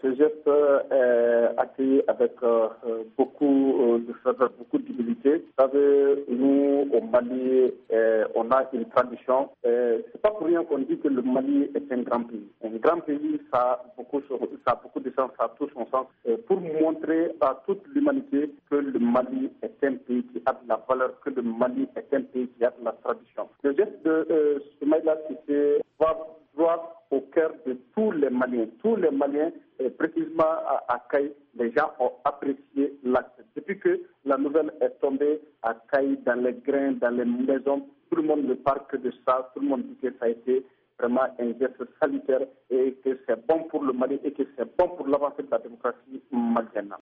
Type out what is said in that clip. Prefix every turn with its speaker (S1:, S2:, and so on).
S1: Ce geste est accueilli avec beaucoup de ferveur, beaucoup d'humilité. Vous savez, nous, au Mali, on a une tradition. C'est pas pour rien qu'on dit que le Mali est un grand pays. Un grand pays, ça a beaucoup de sens, ça a tout son sens. Pour montrer à toute l'humanité que le Mali est un pays qui a de la valeur, que le Mali est un pays qui a de la tradition. Le geste de Soumaïla Cissé va droit au cœur de tous les Maliens. Tous les Maliens, précisément à Caille, les gens ont apprécié l'acte. Depuis que la nouvelle est tombée à Caille, dans les grains, dans les maisons, tout le monde ne parle que de ça. Tout le monde dit que ça a été vraiment un geste salutaire et que c'est bon pour le Mali et que c'est bon pour l'avancée de la démocratie malienne.